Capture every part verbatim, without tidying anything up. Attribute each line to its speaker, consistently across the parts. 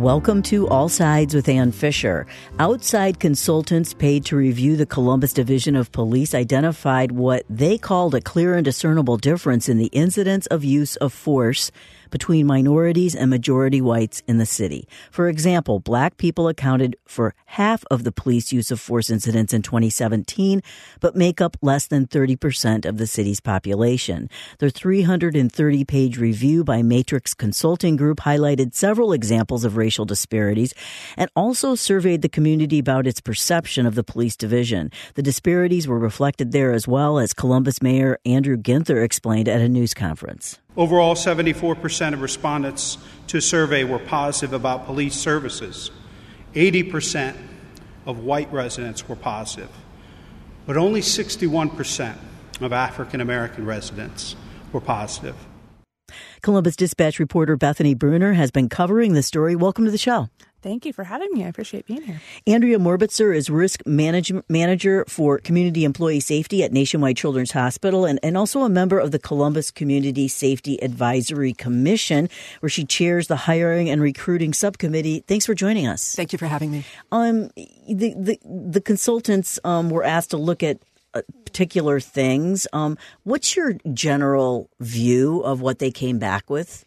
Speaker 1: Welcome to All Sides with Ann Fisher. Outside consultants paid to review the Columbus Division of Police identified what they called a clear and discernible difference in the incidence of use of force between minorities and majority whites in the city. For example, black people accounted for half of the police use of force incidents in twenty seventeen, but make up less than thirty percent of the city's population. Their three hundred thirty page review by Matrix Consulting Group highlighted several examples of racial disparities and also surveyed the community about its perception of the police division. The disparities were reflected there as well, as Columbus Mayor Andrew Ginther explained at a news conference.
Speaker 2: Overall, seventy-four percent of respondents to a survey were positive about police services. eighty percent of white residents were positive, but only sixty-one percent of African American residents were positive.
Speaker 1: Columbus Dispatch reporter Bethany Bruner has been covering the story. Welcome to the show.
Speaker 3: Thank you for having me. I appreciate being here.
Speaker 1: Andrea Morbitzer is Risk manage- Manager for Community Employee Safety at Nationwide Children's Hospital and, and also a member of the Columbus Community Safety Advisory Commission, where she chairs the Hiring and Recruiting Subcommittee. Thanks for joining us.
Speaker 4: Thank you for having me.
Speaker 1: Um, the, the, the consultants um, were asked to look at uh, particular things. Um, what's your general view of what they came back with?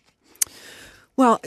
Speaker 4: Well,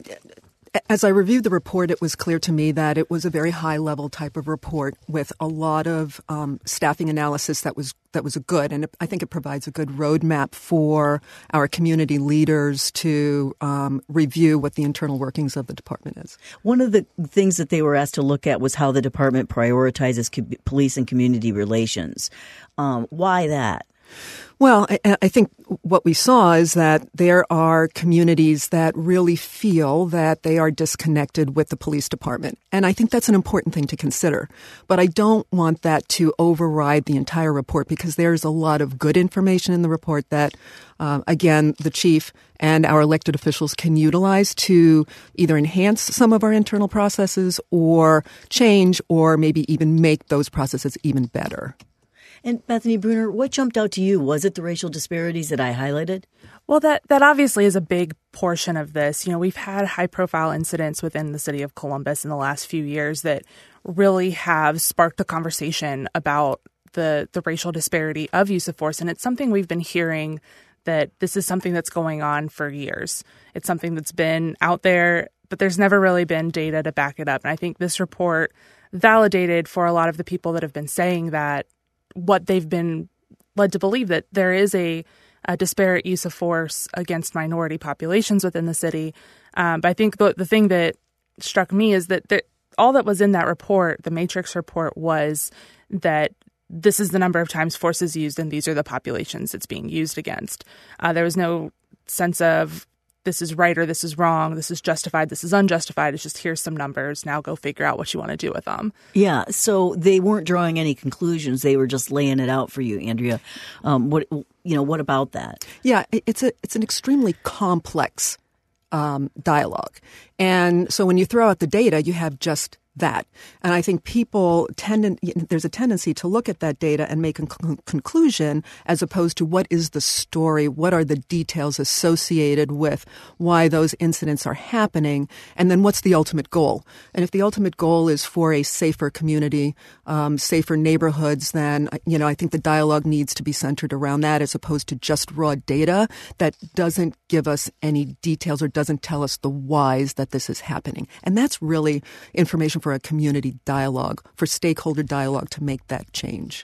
Speaker 4: as I reviewed the report, it was clear to me that it was a very high-level type of report with a lot of um, staffing analysis that was that was a good, and it, I think it provides a good roadmap for our community leaders to um, review what the internal workings of the department is.
Speaker 1: One of the things that they were asked to look at was how the department prioritizes co- police and community relations. Um, why that?
Speaker 4: Well, I, I think what we saw is that there are communities that really feel that they are disconnected with the police department. And I think that's an important thing to consider. But I don't want that to override the entire report, because there's a lot of good information in the report that, uh, again, the chief and our elected officials can utilize to either enhance some of our internal processes or change or maybe even make those processes even better.
Speaker 1: And Bethany Bruner, what jumped out to you? Was it the racial disparities that I highlighted?
Speaker 3: Well, that, that obviously is a big portion of this. You know, we've had high-profile incidents within the city of Columbus in the last few years that really have sparked a conversation about the, the racial disparity of use of force. And it's something we've been hearing, that this is something that's going on for years. It's something that's been out there, but there's never really been data to back it up. And I think this report validated for a lot of the people that have been saying that what they've been led to believe, that there is a, a disparate use of force against minority populations within the city. Um, but I think the, the thing that struck me is that there, all that was in that report, the Matrix report, was that this is the number of times force is used and these are the populations it's being used against. Uh, there was no sense of this is right or this is wrong, this is justified, this is unjustified. It's just, here's some numbers, now go figure out what you want to do with them.
Speaker 1: Yeah, so they weren't drawing any conclusions. They were just laying it out for you, Andrea. Um, what you know, what about that?
Speaker 4: Yeah, it's a it's an extremely complex um, dialogue. And so when you throw out the data, you have just that. And I think people tend to, there's a tendency to look at that data and make a con- conclusion as opposed to what is the story, what are the details associated with why those incidents are happening, and then what's the ultimate goal. And if the ultimate goal is for a safer community, um, safer neighborhoods, then, you know, I think the dialogue needs to be centered around that as opposed to just raw data that doesn't give us any details or doesn't tell us the whys that this is happening. And that's really information for a community dialogue, for stakeholder dialogue to make that change.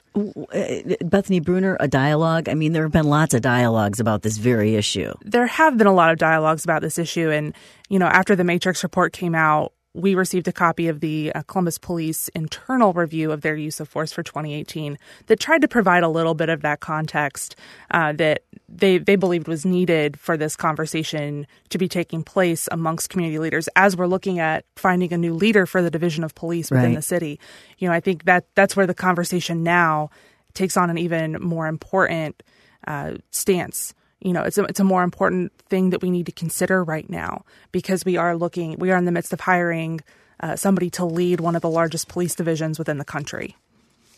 Speaker 1: Bethany Bruner, a dialogue? I mean, there have been lots of dialogues about this very issue.
Speaker 3: There have been a lot of dialogues about this issue. And, you know, after the Matrix report came out, we received a copy of the uh, Columbus Police internal review of their use of force for twenty eighteen that tried to provide a little bit of that context uh, that they they believed was needed for this conversation to be taking place amongst community leaders as we're looking at finding a new leader for the division of police within
Speaker 1: right.
Speaker 3: the city. You know, I think that that's where the conversation now takes on an even more important uh, stance. You know, it's a, it's a more important thing that we need to consider right now, because we are looking, we are in the midst of hiring uh, somebody to lead one of the largest police divisions within the country.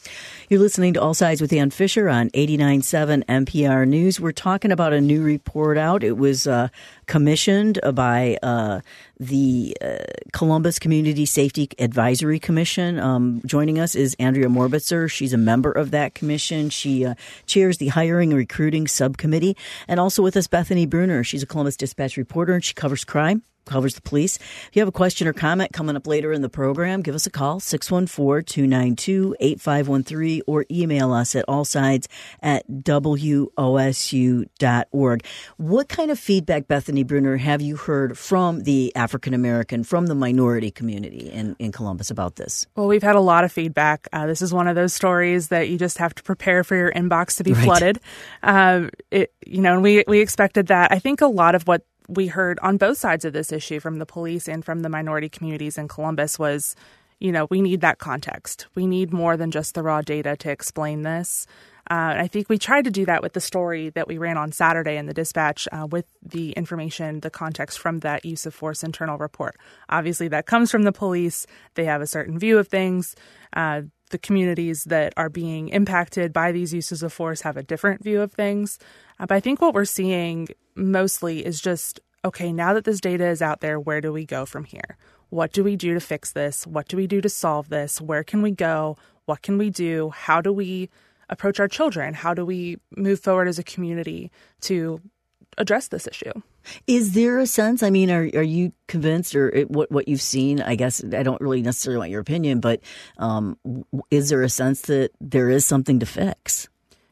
Speaker 1: You're listening to All Sides with Ann Fisher on eighty-nine point seven N P R News. We're talking about a new report out. It was uh, commissioned by uh, the uh, Columbus Community Safety Advisory Commission. Um, joining us is Andrea Morbitzer. She's a member of that commission. She uh, chairs the Hiring and Recruiting Subcommittee. And also with us, Bethany Bruner. She's a Columbus Dispatch reporter, and she covers crime. Covers the police. If you have a question or comment coming up later in the program, give us a call, six one four, two nine two, eight five one three, or email us at allsides at W O S U dot org. What kind of feedback, Bethany Bruner, have you heard from the African American, from the minority community in, in Columbus about this?
Speaker 3: Well, we've had a lot of feedback. Uh, this is one of those stories that you just have to prepare for your inbox to be
Speaker 1: Right.
Speaker 3: flooded. Um, it, you know, and we, we expected that. I think a lot of what we heard on both sides of this issue from the police and from the minority communities in Columbus was, you know, we need that context. We need more than just the raw data to explain this. Uh, I think we tried to do that with the story that we ran on Saturday in the Dispatch uh, with the information, the context from that use of force internal report. Obviously, that comes from the police. They have a certain view of things. Uh, the communities that are being impacted by these uses of force have a different view of things. Uh, but I think what we're seeing mostly is just, okay, now that this data is out there, where do we go from here? What do we do to fix this? What do we do to solve this? Where can we go? What can we do? How do we approach our children? How do we move forward as a community to address this issue?
Speaker 1: Is there a sense, I mean, are are you convinced, or it, what, what you've seen, I guess I don't really necessarily want your opinion, but um, is there a sense that there is something to fix?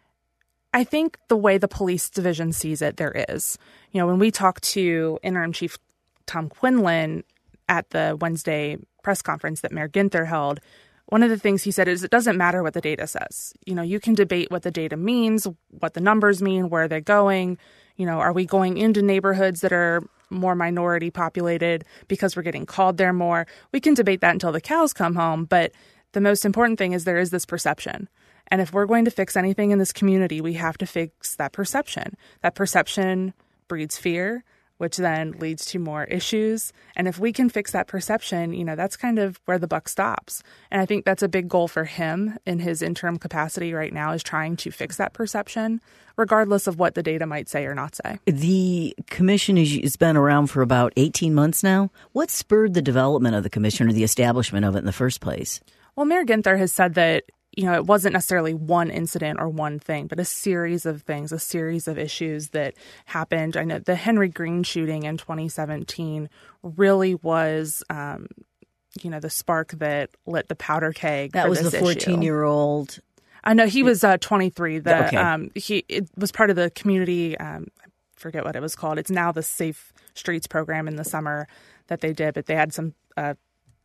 Speaker 3: I think the way the police division sees it, there is. You know, when we talked to Interim Chief Tom Quinlan at the Wednesday press conference that Mayor Ginther held, one of the things he said is it doesn't matter what the data says. You know, you can debate what the data means, what the numbers mean, where they're going. You know, are we going into neighborhoods that are more minority populated because we're getting called there more? We can debate that until the cows come home. But the most important thing is there is this perception. And if we're going to fix anything in this community, we have to fix that perception. That perception breeds fear, which then leads to more issues. And if we can fix that perception, you know, that's kind of where the buck stops. And I think that's a big goal for him in his interim capacity right now, is trying to fix that perception, regardless of what the data might say or not say.
Speaker 1: The commission has been around for about eighteen months now. What spurred the development of the commission or the establishment of it in the first place?
Speaker 3: Well, Mayor Ginther has said that, you know, it wasn't necessarily one incident or one thing, but a series of things, a series of issues that happened. I know the Henry Green shooting in twenty seventeen really was, um, you know, the spark that lit the powder keg.
Speaker 1: That
Speaker 3: for
Speaker 1: was
Speaker 3: this
Speaker 1: the fourteen-year-old.
Speaker 3: I know he was uh, twenty-three. The,
Speaker 1: Okay.
Speaker 3: um, he it was part of the community. Um, I forget what it was called. It's now the Safe Streets program in the summer that they did, but they had some uh,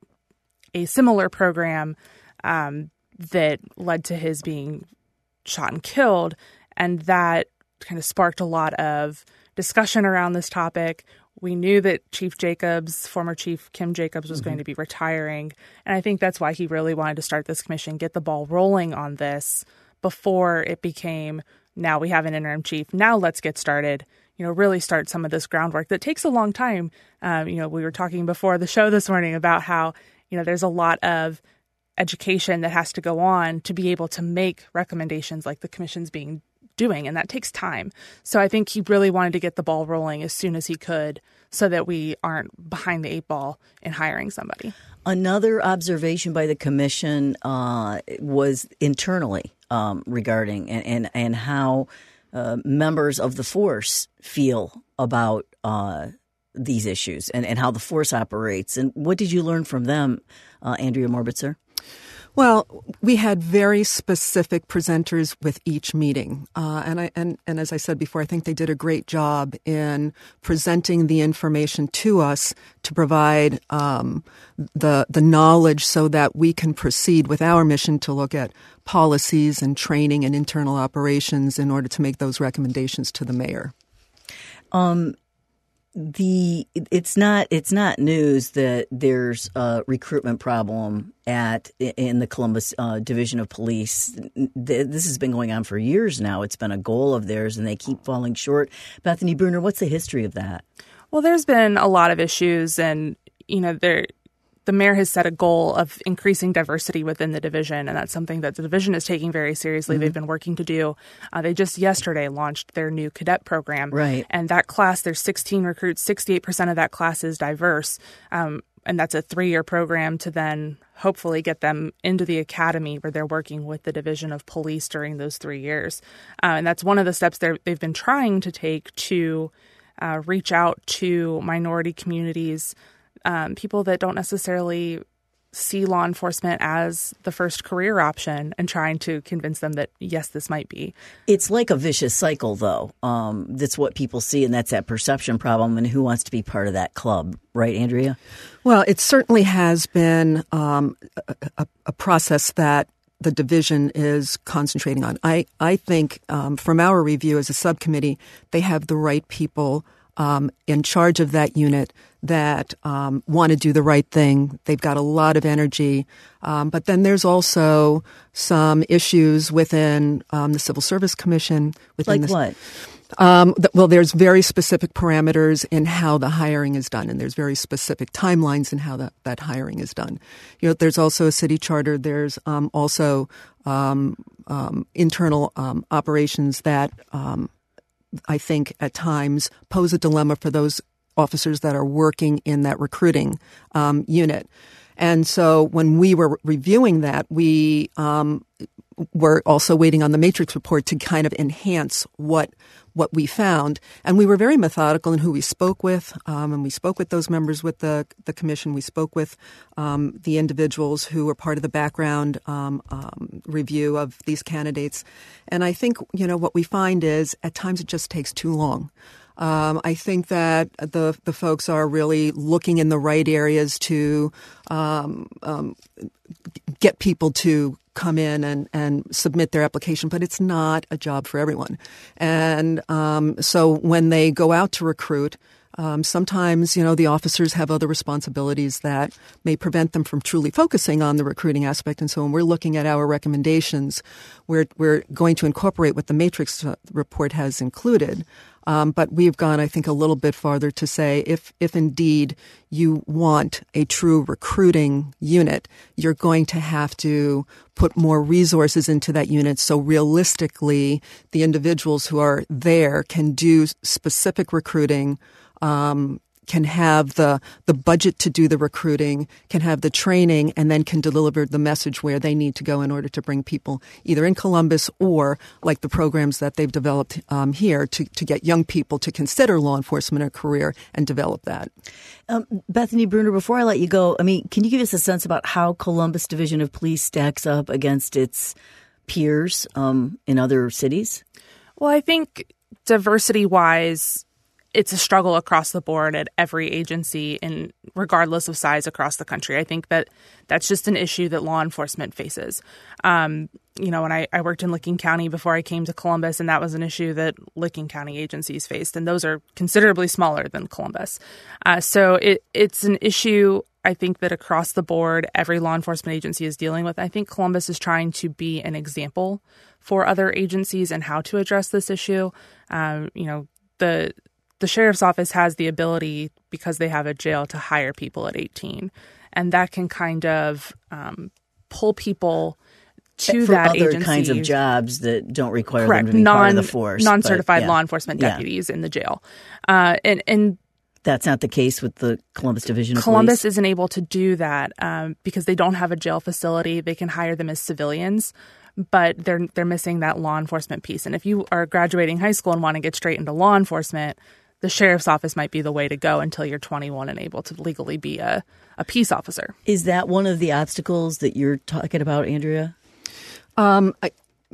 Speaker 3: a similar program um, that led to his being shot and killed, and that kind of sparked a lot of discussion around this topic. We knew that Chief Jacobs, former Chief Kim Jacobs, was mm-hmm. going to be retiring, and I think that's why he really wanted to start this commission, get the ball rolling on this before it became, now we have an interim chief, now let's get started, you know, really start some of this groundwork that takes a long time. Um, you know, we were talking before the show this morning about how, you know, there's a lot of education that has to go on to be able to make recommendations like the commission's being doing, and that takes time. So I think he really wanted to get the ball rolling as soon as he could so that we aren't behind the eight ball in hiring somebody.
Speaker 1: Another observation by the commission uh, was internally um, regarding and, and, and how uh, members of the force feel about uh, these issues and, and how the force operates. And what did you learn from them, uh, Andrea Morbitzer?
Speaker 4: Well, we had very specific presenters with each meeting. Uh, and, I, and, and as I said before, I think they did a great job in presenting the information to us to provide um, the, the knowledge so that we can proceed with our mission to look at policies and training and internal operations in order to make those recommendations to the mayor.
Speaker 1: Um. The it's not it's not news that there's a recruitment problem at in the Columbus uh, Division of Police. This has been going on for years now. It's been a goal of theirs, and they keep falling short. Bethany Bruner, what's the history of that?
Speaker 3: Well, there's been a lot of issues, and you know, there the mayor has set a goal of increasing diversity within the division, and that's something that the division is taking very seriously. Mm-hmm. They've been working to do. Uh, they just yesterday launched their new cadet program.
Speaker 1: Right.
Speaker 3: And that class, there's sixteen recruits, sixty-eight percent of that class is diverse. Um, and that's a three-year program to then hopefully get them into the academy where they're working with the Division of Police during those three years. Uh, and that's one of the steps they've been trying to take to uh, reach out to minority communities, um, people that don't necessarily see law enforcement as the first career option, and trying to convince them that, yes, this might be.
Speaker 1: It's like a vicious cycle, though. Um, that's what people see, and that's that perception problem, and who wants to be part of that club, right, Andrea?
Speaker 4: Well, it certainly has been um, a, a, a process that the division is concentrating on. I, I think um, from our review as a subcommittee, they have the right people um, in charge of that unit that um, want to do the right thing. They've got a lot of energy. Um, but then there's also some issues within um, the Civil Service Commission. Within
Speaker 1: like
Speaker 4: the,
Speaker 1: what?
Speaker 4: Um, th- well, there's very specific parameters in how the hiring is done, and there's very specific timelines in how that, that hiring is done. You know, there's also a city charter. There's um, also um, um, internal um, operations that um, I think at times pose a dilemma for those officers that are working in that recruiting um, unit. And so when we were reviewing that, we um, were also waiting on the matrix report to kind of enhance what what we found. And we were very methodical in who we spoke with. Um, and we spoke with those members with the, the commission. We spoke with um, the individuals who were part of the background um, um, review of these candidates. And I think, you know, what we find is at times it just takes too long. Um, I think that the the folks are really looking in the right areas to um, um, get people to come in and, and submit their application, but it's not a job for everyone. And um, so when they go out to recruit, um, sometimes, you know, the officers have other responsibilities that may prevent them from truly focusing on the recruiting aspect. And so when we're looking at our recommendations, we're, we're going to incorporate what the matrix report has included. Um, but we've gone, I think, a little bit farther to say if, if indeed you want a true recruiting unit, you're going to have to put more resources into that unit. So realistically, the individuals who are there can do specific recruiting, um, can have the, the budget to do the recruiting, can have the training, and then can deliver the message where they need to go in order to bring people either in Columbus or like the programs that they've developed um, here to, to get young people to consider law enforcement a career and develop that.
Speaker 1: Um, Bethany Bruner, before I let you go, I mean, can you give us a sense about how Columbus Division of Police stacks up against its peers um, in other cities?
Speaker 3: Well, I think diversity-wise, it's a struggle across the board at every agency, and regardless of size across the country. I think that that's just an issue that law enforcement faces. Um, you know, when I, I worked in Licking County before I came to Columbus, and that was an issue that Licking County agencies faced, and those are considerably smaller than Columbus. Uh, so it, it's an issue, I think, that across the board, every law enforcement agency is dealing with. I think Columbus is trying to be an example for other agencies and how to address this issue. Um, you know, the The sheriff's office has the ability, because they have a jail, to hire people at eighteen. And that can kind of um, pull people to
Speaker 1: For
Speaker 3: that
Speaker 1: other
Speaker 3: agency.
Speaker 1: kinds of jobs that don't require
Speaker 3: Correct.
Speaker 1: them to be
Speaker 3: Non,
Speaker 1: part of the force.
Speaker 3: non-certified
Speaker 1: but, yeah.
Speaker 3: law enforcement
Speaker 1: Yeah.
Speaker 3: deputies in the jail. Uh, and, and
Speaker 1: That's not the case with the Columbus Division of
Speaker 3: Columbus
Speaker 1: Police?
Speaker 3: isn't able to do that um, because they don't have a jail facility. They can hire them as civilians, but they're they're missing that law enforcement piece. And if you are graduating high school and want to get straight into law enforcement, the sheriff's office might be the way to go until you're twenty-one and able to legally be a, a peace officer.
Speaker 1: Is that one of the obstacles that you're talking about, Andrea?
Speaker 4: Um, I,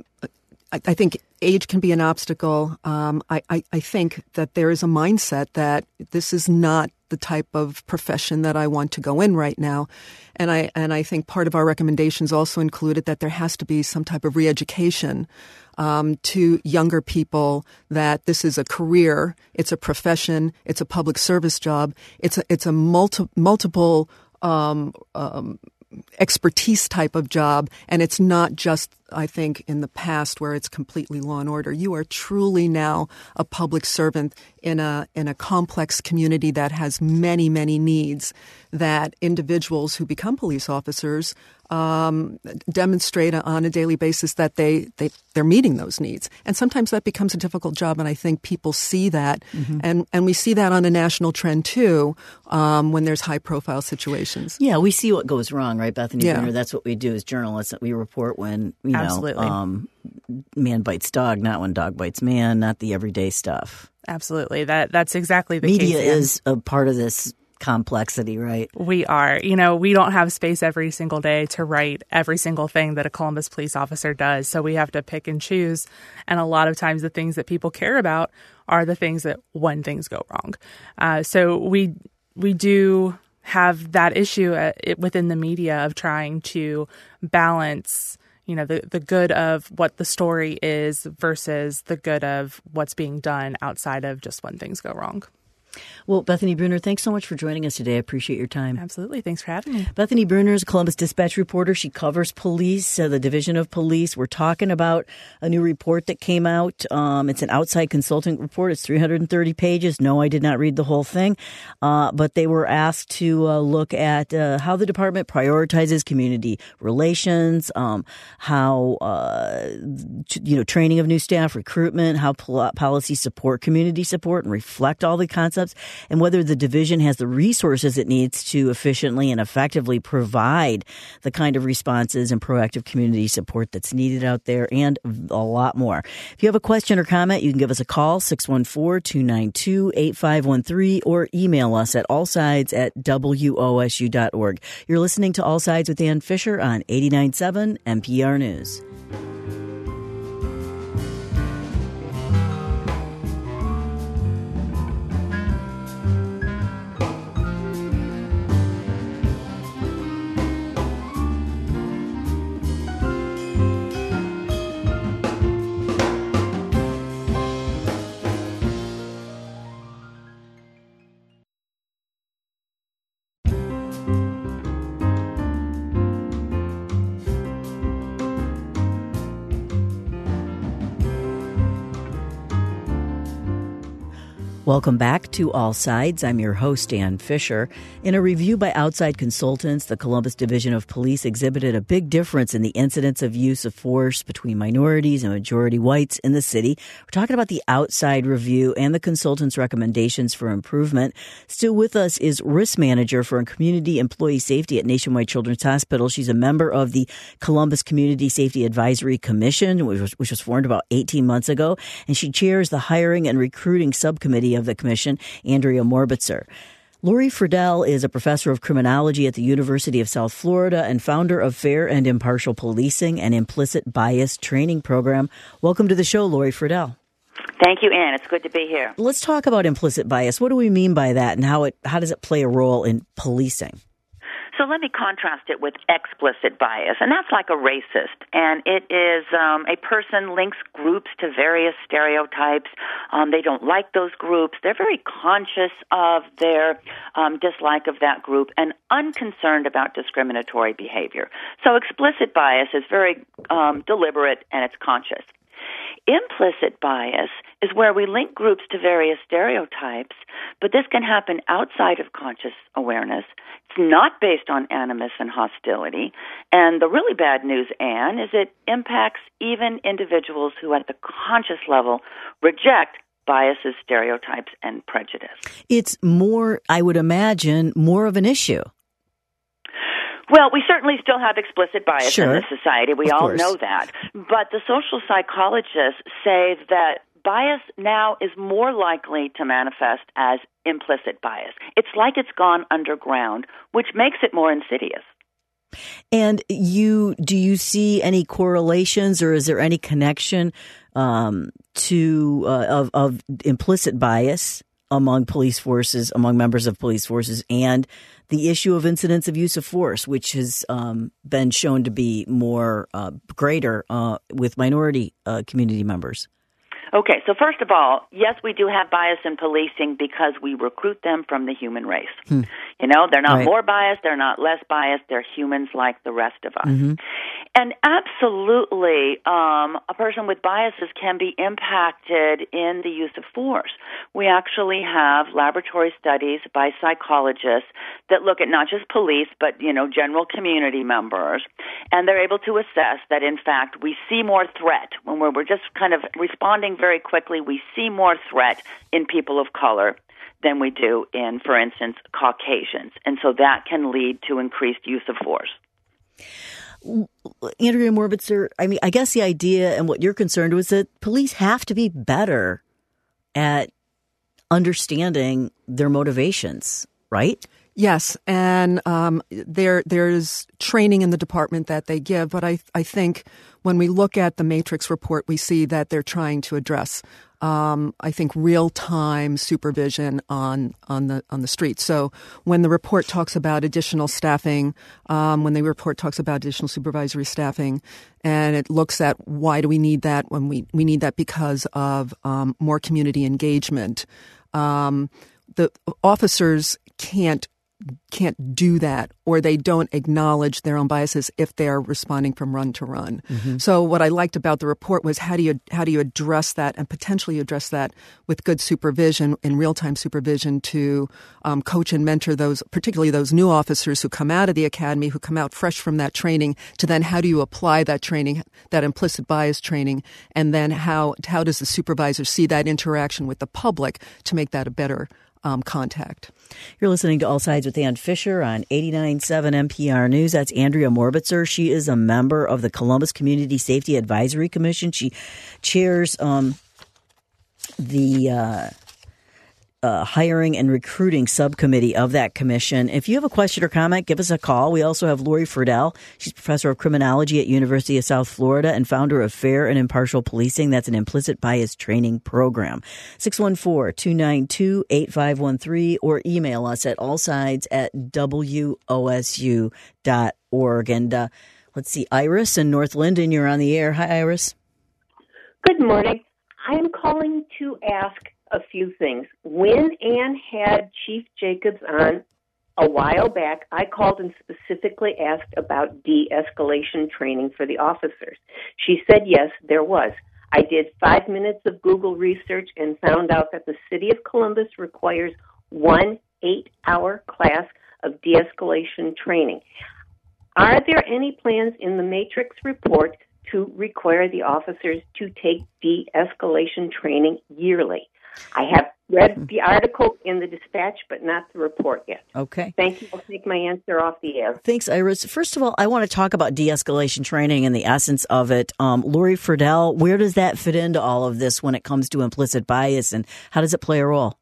Speaker 4: I, I think age can be an obstacle. Um, I, I, I think that there is a mindset that this is not the type of profession that I want to go in right now. And I, and I think part of our recommendations also included that there has to be some type of re-education um, to younger people that this is a career, it's a profession, it's a public service job, it's a, it's a multi, multiple um, um, expertise type of job, and it's not just, I think, in the past where it's completely law and order. You are truly now a public servant in a in a complex community that has many, many needs that individuals who become police officers um, demonstrate on a daily basis that they, they, they're meeting those needs. And sometimes that becomes a difficult job, and I think people see that. Mm-hmm. And, and we see that on a national trend, too, um, when there's high-profile situations.
Speaker 1: Yeah, we see what goes wrong, right, Bethany
Speaker 4: Yeah.
Speaker 1: Bruner? That's what we do as journalists. We report when, you know,
Speaker 3: Absolutely.
Speaker 1: um, man bites dog, not when dog bites man, not the everyday stuff.
Speaker 3: Absolutely. That That's exactly the
Speaker 1: Media
Speaker 3: case. Media
Speaker 1: is a part of this complexity, right?
Speaker 3: We are. You know, we don't have space every single day to write every single thing that a Columbus police officer does. So we have to pick and choose. And a lot of times the things that people care about are the things that when things go wrong. Uh, so we we do have that issue at, it, within the media of trying to balance, you know, the, the good of what the story is versus the good of what's being done outside of just when things go wrong.
Speaker 1: Well, Bethany Bruner, thanks so much for joining us today. I appreciate your time.
Speaker 3: Absolutely. Thanks for having me.
Speaker 1: Bethany Bruner is a Columbus Dispatch reporter. She covers police, uh, the Division of Police. We're talking about a new report that came out. Um, it's an outside consulting report. It's three hundred thirty pages. No, I did not read the whole thing. Uh, but they were asked to uh, look at uh, how the department prioritizes community relations, um, how, uh, you know, training of new staff, recruitment, how pol- policies support community support and reflect all the concepts, and whether the division has the resources it needs to efficiently and effectively provide the kind of responses and proactive community support that's needed out there, and a lot more. If you have a question or comment, you can give us a call, six one four, two nine two, eight five one three, or email us at allsides at W O S U dot org. You're listening to All Sides with Ann Fisher on eighty-nine point seven N P R News. Welcome back to All Sides. I'm your host, Ann Fisher. In a review by outside consultants, the Columbus Division of Police exhibited a big difference in the incidence of use of force between minorities and majority whites in the city. We're talking about the outside review and the consultants' recommendations for improvement. Still with us is risk manager for community employee safety at Nationwide Children's Hospital. She's a member of the Columbus Community Safety Advisory Commission, which was, which was formed about eighteen months ago, and she chairs the hiring and recruiting subcommittee of the commission, Andrea Morbitzer. Lori Friedel is a professor of criminology at the University of South Florida and founder of Fair and Impartial Policing and Implicit Bias Training Program. Welcome to the show, Lori Friedel.
Speaker 5: Thank you, Ann. It's good to be here.
Speaker 1: Let's talk about implicit bias. What do we mean by that, and how it how does it play a role in policing?
Speaker 5: So let me contrast it with explicit bias, and that's like a racist. And it is um, a person links groups to various stereotypes. Um, they don't like those groups. They're very conscious of their um, dislike of that group and unconcerned about discriminatory behavior. So explicit bias is very um, deliberate and it's conscious. Implicit bias is where we link groups to various stereotypes, but this can happen outside of conscious awareness. It's not based on animus and hostility. And the really bad news, Anne, is it impacts even individuals who at the conscious level reject biases, stereotypes, and prejudice.
Speaker 1: It's more, I would imagine, more of an issue.
Speaker 5: Well, we certainly still have explicit bias
Speaker 1: sure.
Speaker 5: in this society. We
Speaker 1: of
Speaker 5: all
Speaker 1: course.
Speaker 5: know that. But the social psychologists say that bias now is more likely to manifest as implicit bias. It's like it's gone underground, which makes it more insidious.
Speaker 1: And you, do you see any correlations, or is there any connection um, to uh, of, of implicit bias among police forces, among members of police forces, and the issue of incidents of use of force, which has um, been shown to be more uh, greater uh, with minority uh, community members?
Speaker 5: Okay, so first of all, yes, we do have bias in policing because we recruit them from the human race. Hmm. You know, they're not right. more biased, they're not less biased, they're humans like the rest of us. Mm-hmm. And absolutely, um, a person with biases can be impacted in the use of force. We actually have laboratory studies by psychologists that look at not just police, but, you know, general community members, and they're able to assess that, in fact, we see more threat when we're, we're just kind of responding very quickly. We see more threat in people of color than we do in, for instance, Caucasians. And so that can lead to increased use of force.
Speaker 1: Andrea Morbitzer, I mean, I guess the idea and what you're concerned with is that police have to be better at understanding their motivations, right?
Speaker 4: Yes, and um, there there's training in the department that they give, but I I think when we look at the Matrix report, we see that they're trying to address um, I think real time supervision on on the on the street. So when the report talks about additional staffing, um, when the report talks about additional supervisory staffing, and it looks at why do we need that when we we need that because of um, more community engagement, um, the officers can't. can't do that, or they don't acknowledge their own biases if they're responding from run to run. Mm-hmm. So what I liked about the report was how do you how do you address that and potentially address that with good supervision and real-time supervision to um, coach and mentor those, particularly those new officers who come out of the academy, who come out fresh from that training, to then how do you apply that training, that implicit bias training, and then how how does the supervisor see that interaction with the public to make that a better Um, contact.
Speaker 1: You're listening to All Sides with Ann Fisher on eighty-nine point seven N P R News. That's Andrea Morbitzer. She is a member of the Columbus Community Safety Advisory Commission. She chairs um, the uh, uh, hiring and recruiting subcommittee of that commission. If you have a question or comment, give us a call. We also have Lori Friedel. She's professor of criminology at University of South Florida and founder of Fair and Impartial Policing. That's an implicit bias training program. six one four, two nine two, eight five one three or email us at allsides at W O S U dot org. And uh, let's see, Iris in North Linden, you're on the air. Hi, Iris.
Speaker 6: Good morning. I'm calling to ask a few things. When Ann had Chief Jacobs on a while back, I called and specifically asked about de-escalation training for the officers. She said yes, there was. I did five minutes of Google research and found out that the City of Columbus requires one eight-hour class of de-escalation training. Are there any plans in the Matrix report to require the officers to take de-escalation training yearly? I have read the article in the Dispatch, but not the report yet.
Speaker 1: Okay.
Speaker 6: Thank you. I'll take my answer off the air.
Speaker 1: Thanks, Iris. First of all, I want to talk about de-escalation training and the essence of it. Um, Lori Friedel, where does that fit into all of this when it comes to implicit bias, and how does it play a role?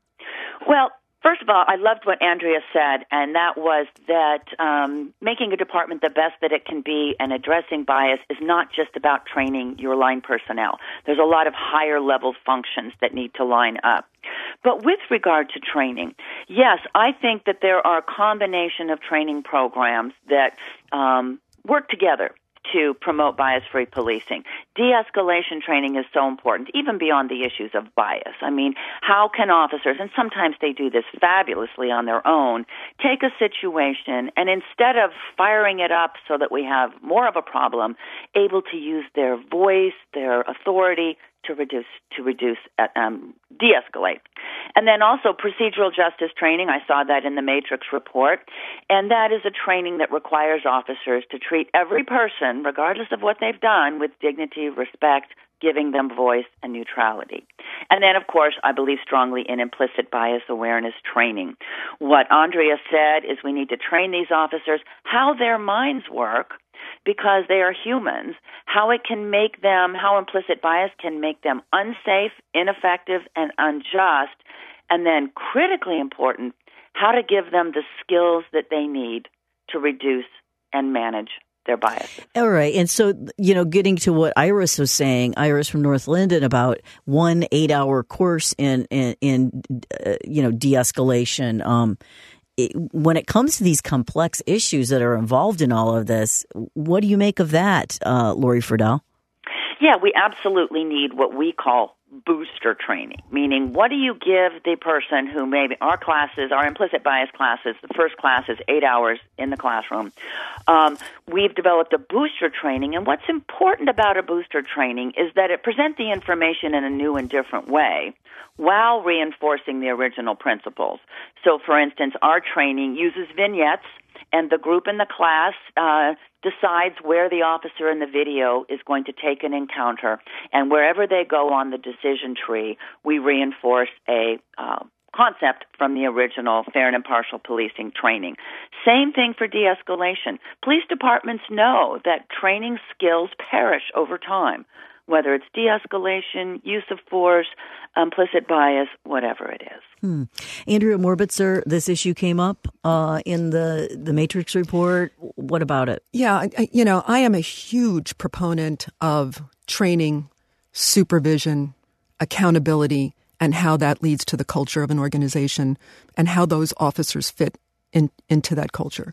Speaker 5: Well, first of all, I loved what Andrea said, and that was that um, making a department the best that it can be and addressing bias is not just about training your line personnel. There's a lot of higher-level functions that need to line up. But with regard to training, yes, I think that there are a combination of training programs that um, work together to promote bias-free policing. De-escalation training is so important, even beyond the issues of bias. I mean, how can officers, and sometimes they do this fabulously on their own, take a situation and instead of firing it up so that we have more of a problem, able to use their voice, their authority to reduce, to reduce, um, de-escalate. And then also procedural justice training. I saw that in the Matrix report. And that is a training that requires officers to treat every person, regardless of what they've done, with dignity, respect, giving them voice and neutrality. And then, of course, I believe strongly in implicit bias awareness training. What Andrea said is we need to train these officers how their minds work, because they are humans, how it can make them, how implicit bias can make them unsafe, ineffective, and unjust, and then critically important, how to give them the skills that they need to reduce and manage their biases.
Speaker 1: All right. And so, you know, getting to what Iris was saying, Iris from North Linden, about one eight-hour course in, in, in uh, you know, de-escalation, um, It, when it comes to these complex issues that are involved in all of this, what do you make of that, uh, Lori Friedel?
Speaker 5: Yeah, we absolutely need what we call booster training, meaning what do you give the person who maybe our classes, our implicit bias classes, the first class is eight hours in the classroom. Um, we've developed a booster training, and what's important about a booster training is that it presents the information in a new and different way while reinforcing the original principles. So, for instance, our training uses vignettes, and the group in the class uh, decides where the officer in the video is going to take an encounter. And wherever they go on the decision tree, we reinforce a uh, concept from the original fair and impartial policing training. Same thing for de-escalation. Police departments know that training skills perish over time, whether it's de-escalation, use of force, implicit bias, whatever it is.
Speaker 1: Hmm. Andrea Morbitzer, this issue came up uh, in the, the Matrix report. What about it?
Speaker 4: Yeah, I, you know, I am a huge proponent of training, supervision, accountability, and how that leads to the culture of an organization and how those officers fit in, into that culture.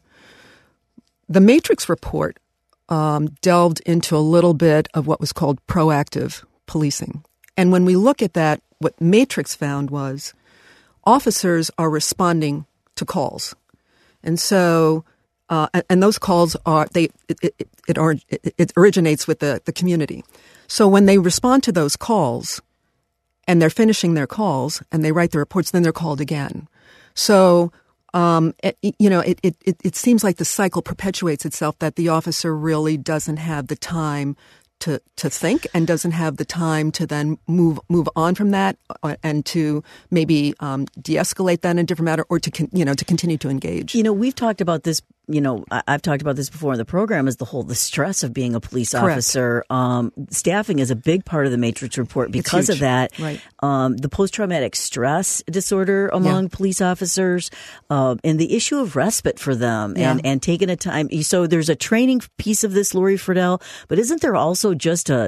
Speaker 4: The Matrix report um, delved into a little bit of what was called proactive policing. And when we look at that, what Matrix found was officers are responding to calls. And so, uh, and those calls are, they, it, it, it, are, it originates with the, the community. So when they respond to those calls and they're finishing their calls and they write the reports, then they're called again. So, um, it, you know, it, it, it seems like the cycle perpetuates itself, that the officer really doesn't have the time to, to think and doesn't have the time to then move move on from that and to maybe um, de-escalate that in a different matter, or to con- you know to continue to engage.
Speaker 1: You know, we've talked about this. You know, I've talked about this before in the program, is the whole the stress of being a police
Speaker 4: Correct.
Speaker 1: officer. Um, staffing is a big part of the Matrix report because of that.
Speaker 4: Right.
Speaker 1: Um, the post-traumatic stress disorder among yeah. police officers, uh, and the issue of respite for them,
Speaker 4: yeah.
Speaker 1: and, and taking a time. So there's a training piece of this, Lori Friedel, but isn't there also just a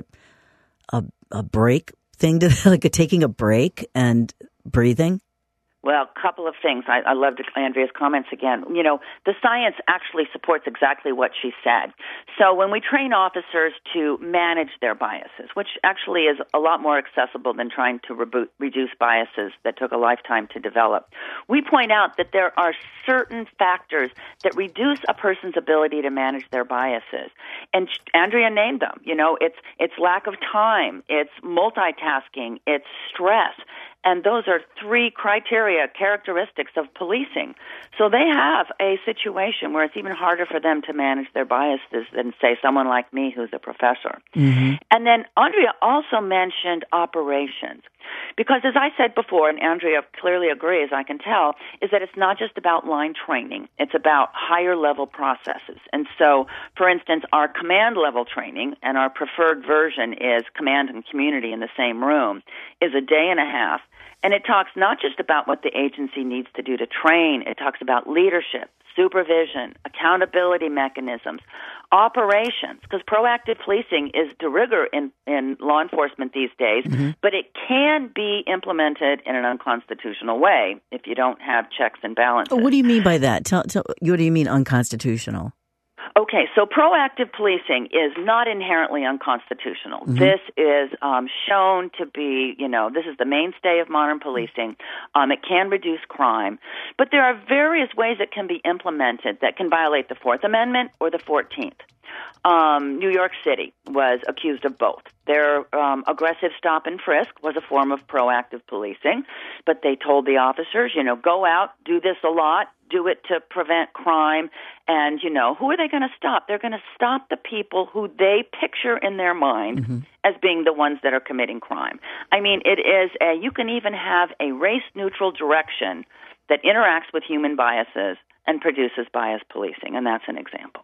Speaker 1: a, a break thing to like a taking a break and breathing?
Speaker 5: Well, a couple of things. I, I loved Andrea's comments again. You know, the science actually supports exactly what she said. So when we train officers to manage their biases, which actually is a lot more accessible than trying to reboot, reduce biases that took a lifetime to develop, we point out that there are certain factors that reduce a person's ability to manage their biases. And Andrea named them. You know, it's it's lack of time, it's multitasking, it's stress. And those are three criteria, characteristics of policing. So they have a situation where it's even harder for them to manage their biases than, say, someone like me who's a professor. Mm-hmm. And then Andrea also mentioned operations. Because as I said before, and Andrea clearly agrees, I can tell, is that it's not just about line training. It's about higher level processes. And so, for instance, our command level training, and our preferred version is command and community in the same room, is a day and a half. And it talks not just about what the agency needs to do to train. It talks about leadership, supervision, accountability mechanisms, operations, because proactive policing is de rigueur in, in law enforcement these days, mm-hmm. but it can be implemented in an unconstitutional way if you don't have checks and balances.
Speaker 1: What do you mean by that? Tell, tell, what do you mean unconstitutional?
Speaker 5: Okay, so proactive policing is not inherently unconstitutional. Mm-hmm. This is um, shown to be, you know, this is the mainstay of modern policing. Um, it can reduce crime, but there are various ways it can be implemented that can violate the Fourth Amendment or the fourteenth. Um, New York City was accused of both. Their um, aggressive stop and frisk was a form of proactive policing, but they told the officers, you know, go out, do this a lot, do it to prevent crime, and, you know, who are they going to stop? They're going to stop the people who they picture in their mind mm-hmm. as being the ones that are committing crime. I mean, it is a, you can even have a race-neutral direction that interacts with human biases and produces bias policing, and that's an example.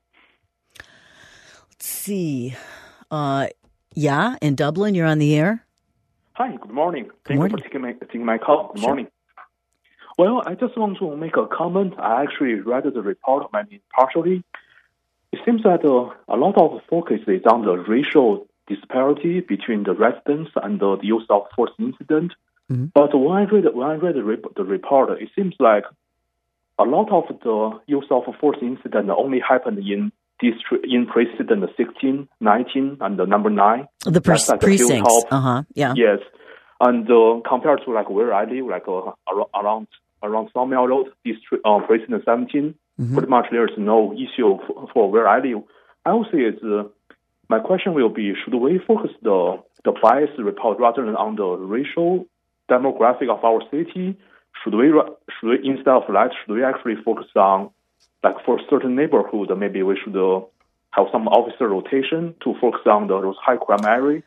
Speaker 1: Let's see. Uh, yeah, in Dublin, you're on the air.
Speaker 7: Hi, good morning.
Speaker 1: Good
Speaker 7: Thank
Speaker 1: morning.
Speaker 7: you for taking my, taking my call. Good
Speaker 1: Sure.
Speaker 7: morning. Well, I just want to make a comment. I actually read the report, I mean, partially. It seems that uh, a lot of focus is on the racial disparity between the residents and uh, the use of force incident. Mm-hmm. But when I read, when I read the, rep- the report, it seems like a lot of the use of force incident only happened in district, in precinct sixteen, nineteen, and the number nine.
Speaker 1: The pre-
Speaker 7: like
Speaker 1: precincts. Uh-huh, yeah.
Speaker 7: Yes. And uh, compared to like where I live, like uh, around around Sawmill Road, district, uh, Precinct seventeen, mm-hmm. pretty much there's no issue for, for where I live. I would say is uh, my question will be: should we focus the the bias report rather than on the racial demographic of our city? Should we should we instead of that should we actually focus on like for certain neighborhood maybe we should uh, have some officer rotation to focus on the, those high crime areas?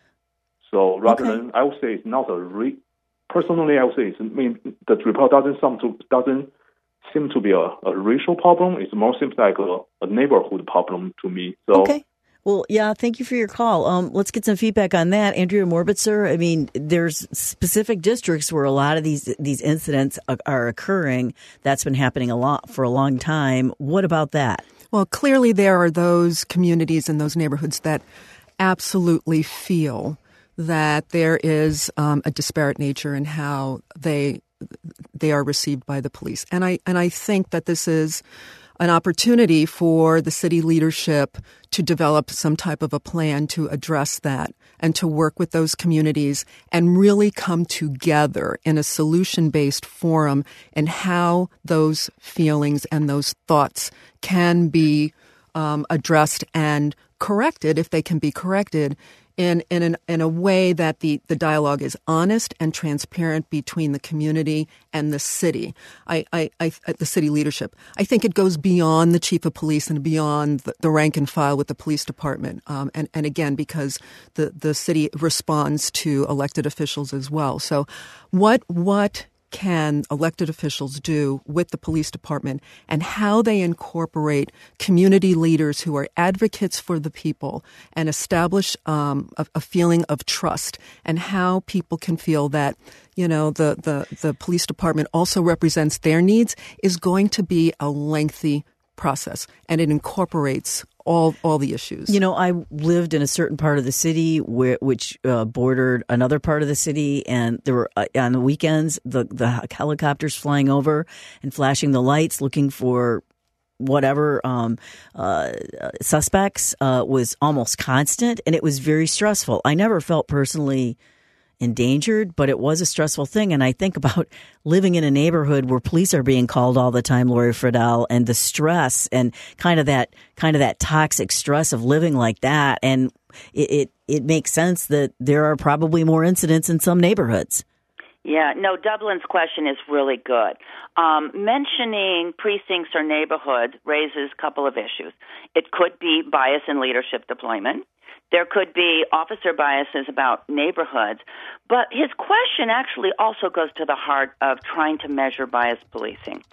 Speaker 7: So rather okay. than I would say it's not a re- personally I would say it's, I mean the report doesn't seem to doesn't seem to be a, a racial problem. It more seems like a, a neighborhood problem to me. So.
Speaker 1: Okay. Well, yeah, thank you for your call. Um, let's get some feedback on that. Andrea Morbitzer, I mean, there's specific districts where a lot of these these incidents are occurring. That's been happening a lot for a long time. What about that?
Speaker 4: Well, clearly there are those communities and those neighborhoods that absolutely feel that there is um, a disparate nature in how they they are received by the police. And I and I think that this is an opportunity for the city leadership to develop some type of a plan to address that and to work with those communities and really come together in a solution-based forum and how those feelings and those thoughts can be um, addressed and corrected, if they can be corrected, in in, an, in a way that the, the dialogue is honest and transparent between the community and the city, I, I, I, the city leadership. I think it goes beyond the chief of police and beyond the, the rank and file with the police department. Um, and, and again, because the, the city responds to elected officials as well. So what what can elected officials do with the police department and how they incorporate community leaders who are advocates for the people and establish um, a, a feeling of trust, and how people can feel that, you know, the, the, the police department also represents their needs is going to be a lengthy process, and it incorporates all all the issues.
Speaker 1: You know, I lived in a certain part of the city where, which uh, bordered another part of the city, and there were uh, on the weekends the the helicopters flying over and flashing the lights, looking for whatever um, uh, suspects uh, was almost constant, and it was very stressful. I never felt personally endangered, but it was a stressful thing. And I think about living in a neighborhood where police are being called all the time, Lori Friedel, and the stress and kind of that kind of that toxic stress of living like that. And it, it, it makes sense that there are probably more incidents in some neighborhoods.
Speaker 5: Yeah, no, Dublin's question is really good. Um, mentioning precincts or neighborhoods raises a couple of issues. It could be bias in leadership deployment. There could be officer biases about neighborhoods. But his question actually also goes to the heart of trying to measure bias policing.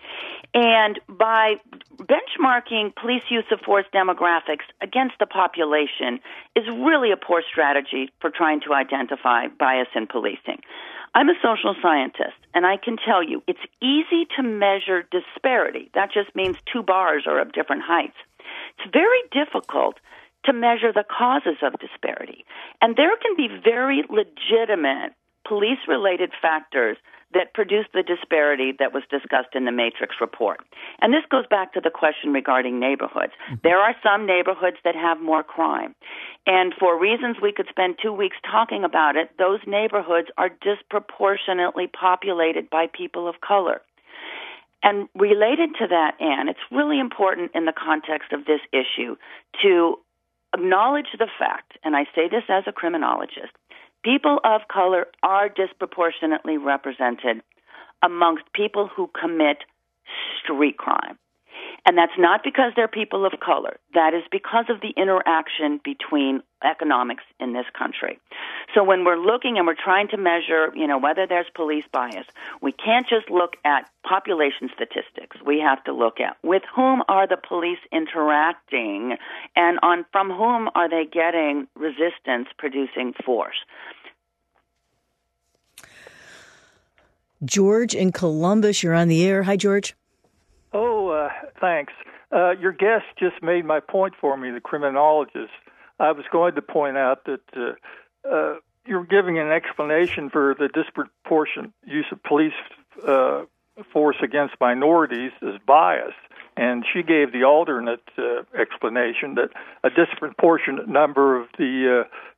Speaker 5: And by benchmarking police use of force demographics against the population is really a poor strategy for trying to identify bias in policing. I'm a social scientist, and I can tell you it's easy to measure disparity. That just means two bars are of different heights. It's very difficult to measure the causes of disparity. And there can be very legitimate police-related factors that produce the disparity that was discussed in the Matrix report. And this goes back to the question regarding neighborhoods. There are some neighborhoods that have more crime. And for reasons we could spend two weeks talking about it, those neighborhoods are disproportionately populated by people of color. And related to that, Ann, it's really important in the context of this issue to acknowledge the fact, and I say this as a criminologist, people of color are disproportionately represented amongst people who commit street crime. And that's not because they're people of color. That is because of the interaction between economics in this country. So when we're looking and we're trying to measure, you know, whether there's police bias, we can't just look at population statistics. We have to look at with whom are the police interacting, and on from whom are they getting resistance producing force.
Speaker 1: George in Columbus, you're on the air. Hi, George.
Speaker 8: Oh, uh, thanks. Uh, your guest just made my point for me, the criminologist. I was going to point out that uh, uh, you're giving an explanation for the disproportionate use of police uh, force against minorities as bias, and she gave the alternate uh, explanation that a disproportionate number of the uh,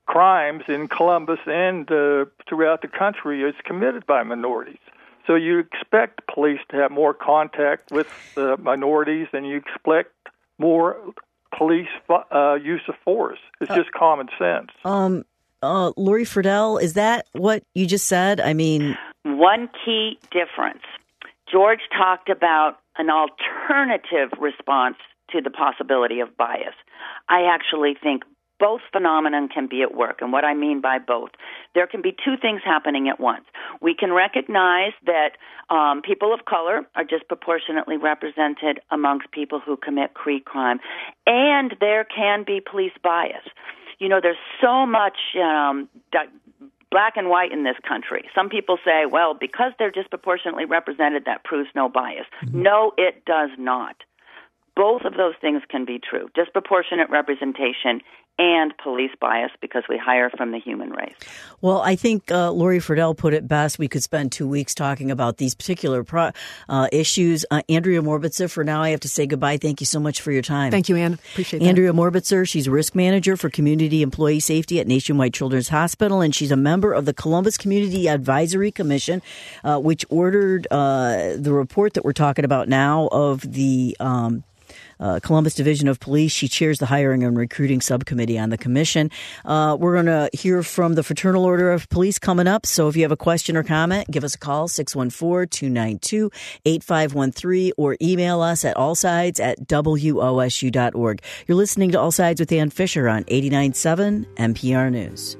Speaker 8: crimes in Columbus and uh, throughout the country is committed by minorities. So you expect police to have more contact with uh, minorities, and you expect more police uh, use of force. It's just uh, common sense.
Speaker 1: Um, uh, Lori Friedel, is that what you just said? I mean,
Speaker 5: one key difference. George talked about an alternative response to the possibility of bias. I actually think both phenomena can be at work. And what I mean by both, there can be two things happening at once. We can recognize that um, people of color are disproportionately represented amongst people who commit crime, and there can be police bias. You know, there's so much um, di- black and white in this country. Some people say, well, because they're disproportionately represented, that proves no bias. Mm-hmm. No, it does not. Both of those things can be true. Disproportionate representation and police bias, because we hire from the human race.
Speaker 1: Well, I think uh, Lori Friedel put it best. We could spend two weeks talking about these particular pro- uh, issues. Uh, Andrea Morbitzer, for now, I have to say goodbye. Thank you so much for your time.
Speaker 4: Thank you, Ann. Appreciate that.
Speaker 1: Andrea Morbitzer, she's risk manager for community employee safety at Nationwide Children's Hospital, and she's a member of the Columbus Community Advisory Commission, uh, which ordered uh, the report that we're talking about now of the um, Uh, Columbus Division of Police. She chairs the Hiring and Recruiting Subcommittee on the Commission. Uh, we're going to hear from the Fraternal Order of Police coming up. So if you have a question or comment, give us a call, six one four, two nine two, eight five one three, or email us at allsides at W O S U dot org. You're listening to All Sides with Ann Fisher on eighty-nine point seven N P R News.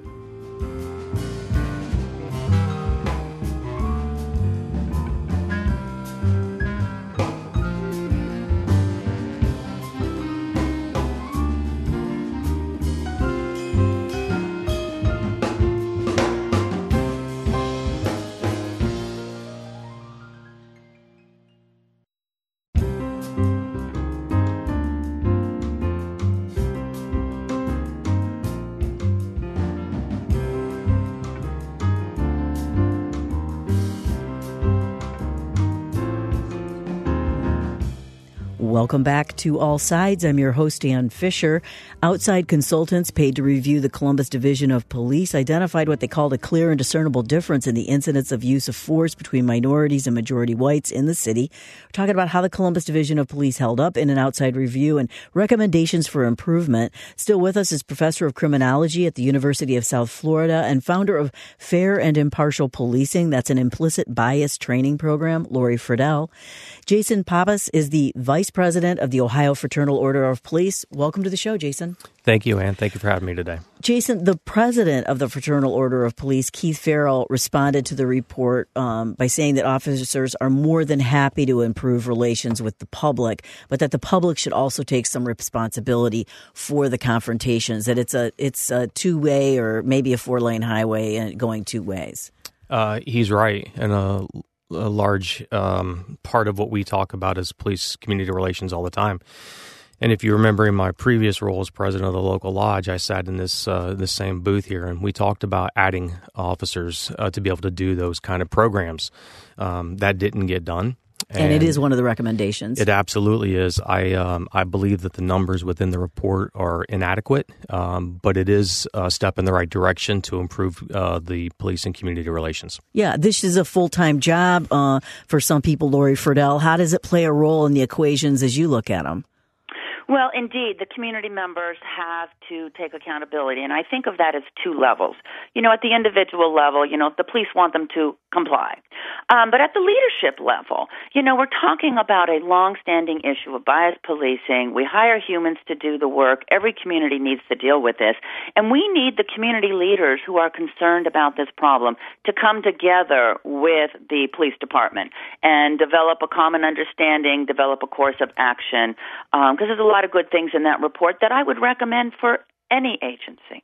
Speaker 1: Welcome back to All Sides. I'm your host, Ann Fisher. Outside consultants paid to review the Columbus Division of Police identified what they called a clear and discernible difference in the incidence of use of force between minorities and majority whites in the city. We're talking about how the Columbus Division of Police held up in an outside review and recommendations for improvement. Still with us is Professor of Criminology at the University of South Florida and founder of Fair and Impartial Policing. That's an implicit bias training program, Lori Friedel. Jason Pappas is the Vice President of the Ohio Fraternal Order of Police. Welcome to the show, Jason.
Speaker 9: Thank you, Ann. Thank you for having me today.
Speaker 1: Jason, the president of the Fraternal Order of Police, Keith Farrell, responded to the report um, by saying that officers are more than happy to improve relations with the public, but that the public should also take some responsibility for the confrontations, that it's a it's a two-way or maybe a four-lane highway and going two ways.
Speaker 9: Uh, he's right. And a, a large um, part of what we talk about is police community relations all the time. And if you remember, in my previous role as president of the local lodge, I sat in this uh, this same booth here, and we talked about adding officers uh, to be able to do those kind of programs. Um, that didn't get done.
Speaker 1: And, and it is one of the recommendations.
Speaker 9: It absolutely is. I um, I believe that the numbers within the report are inadequate, um, but it is a step in the right direction to improve uh, the police and community relations.
Speaker 1: Yeah, this is a full-time job uh, for some people, Lori Friedel. How does it play a role in the equations as you look at them?
Speaker 5: Well, indeed, the community members have to take accountability, and I think of that as two levels. You know, at the individual level, you know, the police want them to comply. Um, but at the leadership level, you know, we're talking about a long-standing issue of bias policing. We hire humans to do the work. Every community needs to deal with this. And we need the community leaders who are concerned about this problem to come together with the police department and develop a common understanding, develop a course of action, because um, there's a lot of good things in that report that I would recommend for any agency.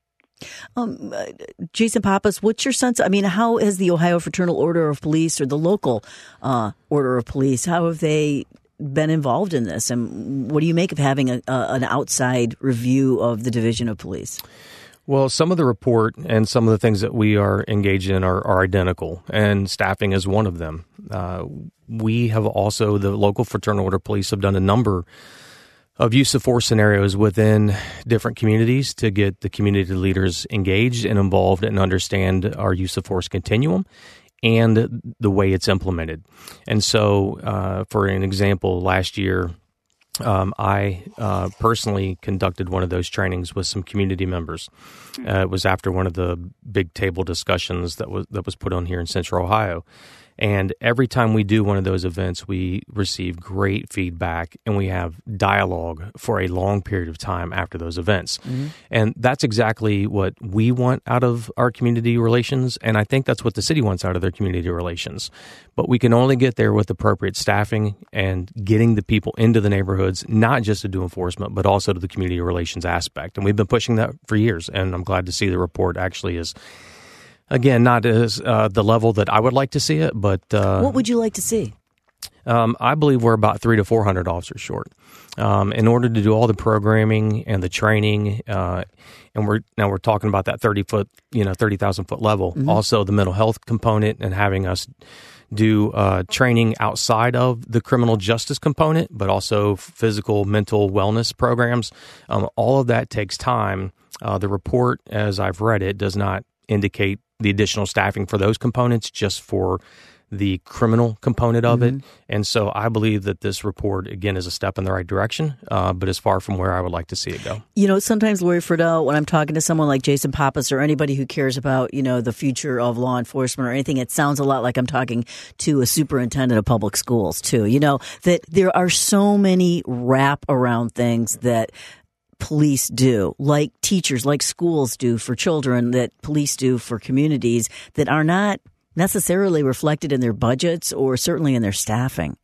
Speaker 1: Um, uh, Jason Pappas, what's your sense? I mean, how has the Ohio Fraternal Order of Police or the local uh, Order of Police, how have they been involved in this? And what do you make of having a, a, an outside review of the Division of Police?
Speaker 9: Well, some of the report and some of the things that we are engaged in are, are identical, and staffing is one of them. Uh, we have also, the local Fraternal Order of Police have done a number of use of force scenarios within different communities to get the community leaders engaged and involved and understand our use of force continuum and the way it's implemented. And so, uh, for an example, last year, um, I uh, personally conducted one of those trainings with some community members. Uh, it was after one of the big table discussions that was that was put on here in Central Ohio. And every time we do one of those events, we receive great feedback and we have dialogue for a long period of time after those events. Mm-hmm. And that's exactly what we want out of our community relations. And I think that's what the city wants out of their community relations. But we can only get there with appropriate staffing and getting the people into the neighborhoods, not just to do enforcement, but also to the community relations aspect. And we've been pushing that for years. And I'm glad to see the report actually is, again, not as uh, the level that I would like to see it, but uh,
Speaker 1: what would you like to see?
Speaker 9: Um, I believe we're about three to four hundred officers short. Um, in order to do all the programming and the training, uh, and we're now we're talking about that thirty foot, you know, thirty thousand foot level. Mm-hmm. Also, the mental health component and having us do uh, training outside of the criminal justice component, but also physical, mental wellness programs. Um, all of that takes time. Uh, the report, as I've read it, does not indicate the additional staffing for those components, just for the criminal component of mm-hmm. it. And so I believe that this report, again, is a step in the right direction, uh, but is far from where I would like to see it go.
Speaker 1: You know, sometimes, Lori Friedel, when I'm talking to someone like Jason Pappas or anybody who cares about, you know, the future of law enforcement or anything, it sounds a lot like I'm talking to a superintendent of public schools, too. You know, that there are so many wrap around things that police do, like teachers, like schools do for children, that police do for communities, that are not necessarily reflected in their budgets or certainly in their staffing.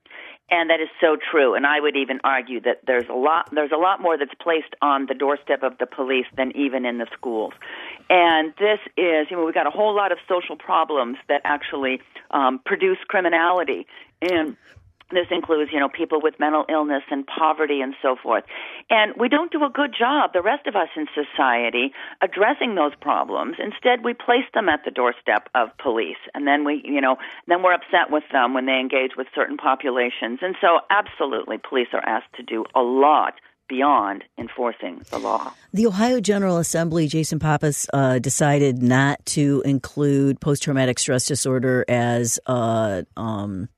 Speaker 5: And that is so true. And I would even argue that there's a lot there's a lot more that's placed on the doorstep of the police than even in the schools. And this is, you know, we've got a whole lot of social problems that actually um, produce criminality. And this includes, you know, people with mental illness and poverty and so forth. And we don't do a good job, the rest of us in society, addressing those problems. Instead, we place them at the doorstep of police. And then we, you know, then we're upset with them when they engage with certain populations. And so absolutely, police are asked to do a lot beyond enforcing the law.
Speaker 1: The Ohio General Assembly, Jason Pappas, uh, decided not to include post-traumatic stress disorder as uh, um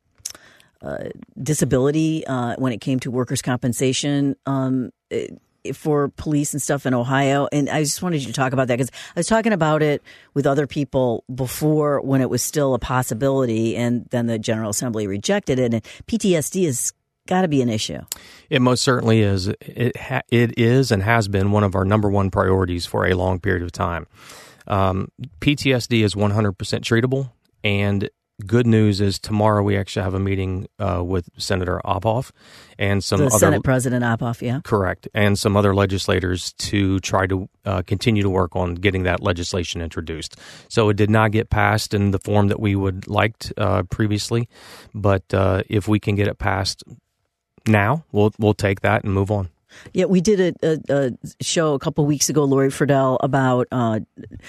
Speaker 1: Uh, disability uh, when it came to workers' compensation um, for police and stuff in Ohio. And I just wanted you to talk about that because I was talking about it with other people before when it was still a possibility, and then the General Assembly rejected it. And P T S D has got to be an issue. It
Speaker 9: most certainly is. It, ha- it is and has been one of our number one priorities for a long period of time. Um, P T S D is one hundred percent treatable, and good news is tomorrow we actually have a meeting uh, with Senator Ophoff and some
Speaker 1: the
Speaker 9: other
Speaker 1: Senate President Ophoff, yeah,
Speaker 9: correct, and some other legislators to try to uh, continue to work on getting that legislation introduced. So it did not get passed in the form that we would liked uh, previously, but uh, if we can get it passed now, we'll we'll take that and move on.
Speaker 1: Yeah, we did a, a, a show a couple of weeks ago, Lori Friedel, about uh,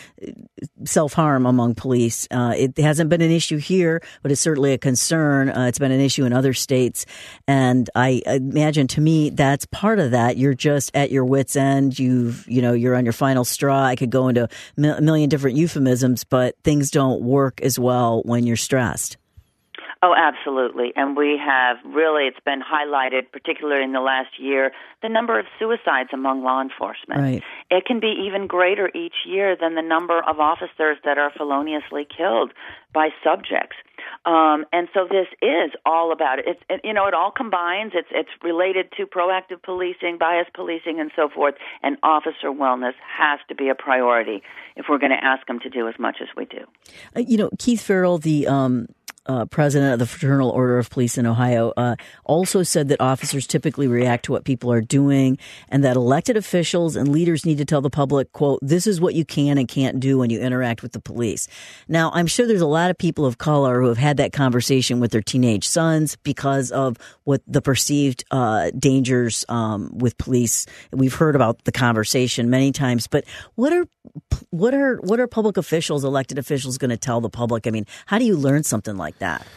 Speaker 1: self-harm among police. Uh, it hasn't been an issue here, but it's certainly a concern. Uh, it's been an issue in other states. And I imagine, to me, that's part of that. You're just at your wit's end. You've, you know, you're on your final straw. I could go into a million different euphemisms, but things don't work as well when you're stressed.
Speaker 5: Oh, absolutely. And we have really, it's been highlighted, particularly in the last year, the number of suicides among law enforcement.
Speaker 1: Right.
Speaker 5: It can be even greater each year than the number of officers that are feloniously killed by subjects. Um, and so this is all about it. It's, it, you know, it all combines. It's it's related to proactive policing, bias policing, and so forth. And officer wellness has to be a priority if we're going to ask them to do as much as we do.
Speaker 1: Uh, you know, Keith Farrell, the um, uh, president of the Fraternal Order of Police in Ohio, uh, also said that officers typically react to what people are doing, and that elected officials and leaders need to tell the public, quote, this is what you can and can't do when you interact with the police. Now, I'm sure there's a lot of people of color who have had that conversation with their teenage sons because of what the perceived uh, dangers um, with police. We've heard about the conversation many times, but what are what are what are public officials, elected officials, going to tell the public? I mean, how do you learn something like that?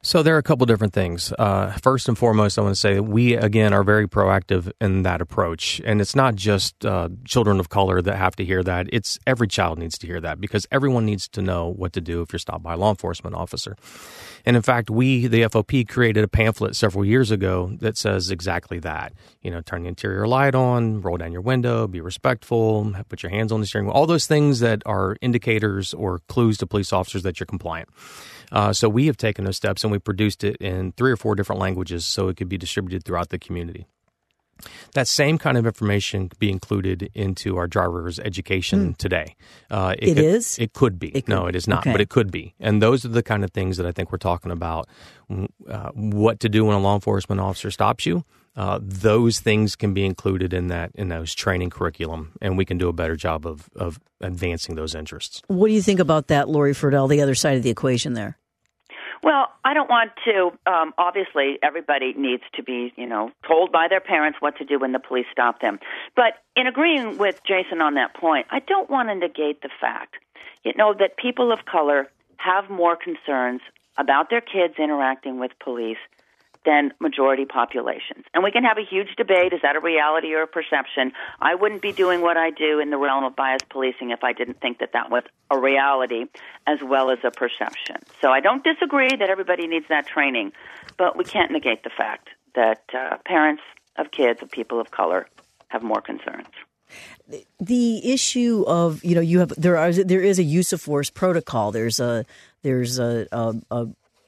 Speaker 9: So there are a couple different things. Uh, first and foremost, I want to say that we, again, are very proactive in that approach. And it's not just uh, children of color that have to hear that. It's every child needs to hear that because everyone needs to know what to do if you're stopped by a law enforcement officer. And in fact, we, the F O P, created a pamphlet several years ago that says exactly that. You know, turn the interior light on, roll down your window, be respectful, put your hands on the steering wheel, all those things that are indicators or clues to police officers that you're compliant. Uh, so we have taken those steps and we produced it in three or four different languages so it could be distributed throughout the community. That same kind of information could be included into our driver's education mm. today. Uh,
Speaker 1: it it
Speaker 9: could,
Speaker 1: is?
Speaker 9: It could be.
Speaker 1: It could,
Speaker 9: no, it is not,
Speaker 1: okay.
Speaker 9: but it could be. And those are the kind of things that I think we're talking about. Uh, what to do when a law enforcement officer stops you. Uh, those things can be included in that in those training curriculum, and we can do a better job of, of advancing those interests.
Speaker 1: What do you think about that, Lori Friedel, the other side of the equation there?
Speaker 5: Well, I don't want to, um, obviously, everybody needs to be, you know, told by their parents what to do when the police stop them. But in agreeing with Jason on that point, I don't want to negate the fact, you know, that people of color have more concerns about their kids interacting with police than majority populations. And we can have a huge debate, is that a reality or a perception? I wouldn't be doing what I do in the realm of bias policing if I didn't think that that was a reality as well as a perception. So I don't disagree that everybody needs that training, but we can't negate the fact that uh, parents of kids, of people of color, have more concerns.
Speaker 1: The issue of, you know, you have there are there is a use of force protocol. There's a there's a, a, a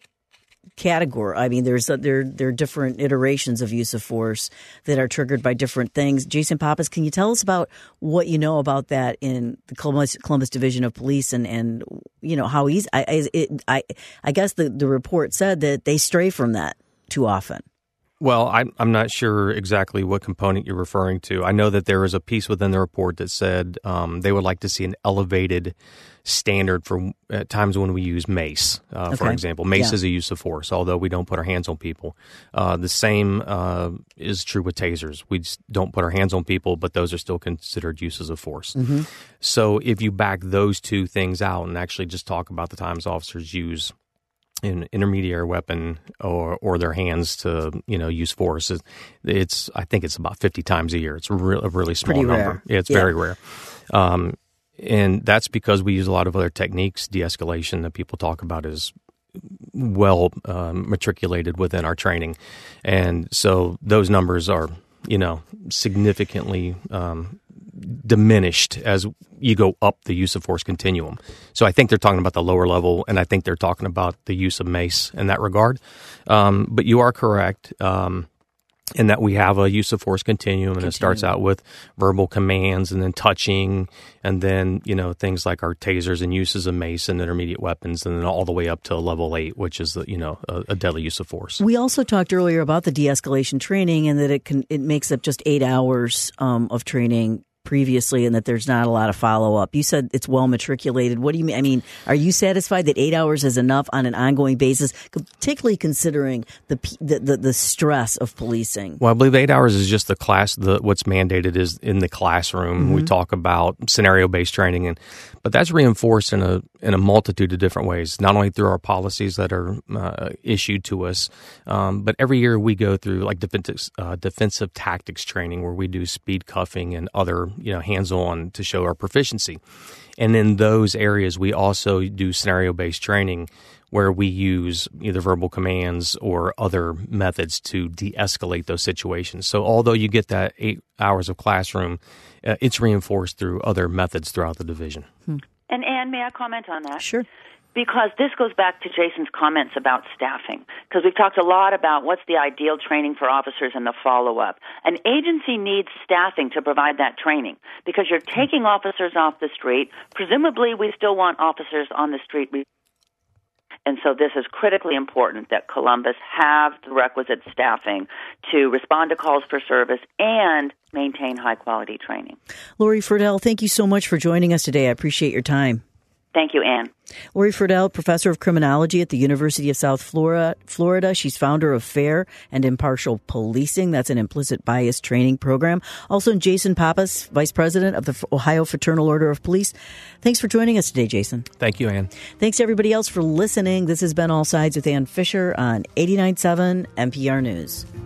Speaker 1: category. I mean, there's a, there there are different iterations of use of force that are triggered by different things. Jason Pappas, can you tell us about what you know about that in the Columbus, Columbus Division of Police, and, and you know how easy? I it, I I guess the, the report said that they stray from that too often.
Speaker 9: Well, I'm, I'm not sure exactly what component you're referring to. I know that there is a piece within the report that said um, they would like to see an elevated standard for at times when we use mace, uh, okay. for example. Mace yeah. is a use of force, although we don't put our hands on people. Uh, the same uh, is true with tasers. We just don't put our hands on people, but those are still considered uses of force. Mm-hmm. So if you back those two things out and actually just talk about the times officers use an intermediate weapon or or their hands to, you know, use force, it's I think it's about fifty times a year. It's a, re- a really small
Speaker 1: Pretty
Speaker 9: number.
Speaker 1: Rare.
Speaker 9: Yeah, it's
Speaker 1: yeah.
Speaker 9: very rare. Um, and that's because we use a lot of other techniques, de-escalation that people talk about as well um, matriculated within our training. And so those numbers are, you know, significantly um, diminished as you go up the use of force continuum. So I think they're talking about the lower level, and I think they're talking about the use of mace in that regard. Um, but you are correct um, in that we have a use of force continuum, and continuum. It starts out with verbal commands and then touching, and then, you know, things like our tasers and uses of mace and intermediate weapons, and then all the way up to level eight, which is, the, you know, a, a deadly use of force.
Speaker 1: We also talked earlier about the de-escalation training and that it can it makes up just eight hours um, of training previously, and that there's not a lot of follow-up. You said it's well matriculated. What do you mean? I mean, are you satisfied that eight hours is enough on an ongoing basis, particularly considering the the, the, the stress of policing?
Speaker 9: Well, I believe eight hours is just the class. The what's mandated is in the classroom. Mm-hmm. We talk about scenario-based training, and but that's reinforced in a in a multitude of different ways. Not only through our policies that are uh, issued to us, um, but every year we go through like defensive uh, defensive tactics training, where we do speed cuffing and other, you know, hands-on to show our proficiency. And in those areas, we also do scenario-based training where we use either verbal commands or other methods to de-escalate those situations. So although you get that eight hours of classroom, uh, it's reinforced through other methods throughout the division.
Speaker 1: Hmm.
Speaker 5: And Ann, may I comment on that?
Speaker 1: Sure.
Speaker 5: Because this goes back to Jason's comments about staffing, because we've talked a lot about what's the ideal training for officers and the follow-up. An agency needs staffing to provide that training, because you're taking officers off the street. Presumably, we still want officers on the street. And so this is critically important that Columbus have the requisite staffing to respond to calls for service and maintain high-quality training.
Speaker 1: Lori Friedel, thank you so much for joining us today. I appreciate your time.
Speaker 5: Thank you, Ann.
Speaker 1: Lori Friedel, professor of criminology at the University of South Florida. Florida. She's founder of Fair and Impartial Policing. That's an implicit bias training program. Also, Jason Pappas, vice president of the Ohio Fraternal Order of Police. Thanks for joining us today, Jason.
Speaker 9: Thank you, Ann.
Speaker 1: Thanks to everybody else for listening. This has been All Sides with Ann Fisher on eighty-nine point seven N P R News.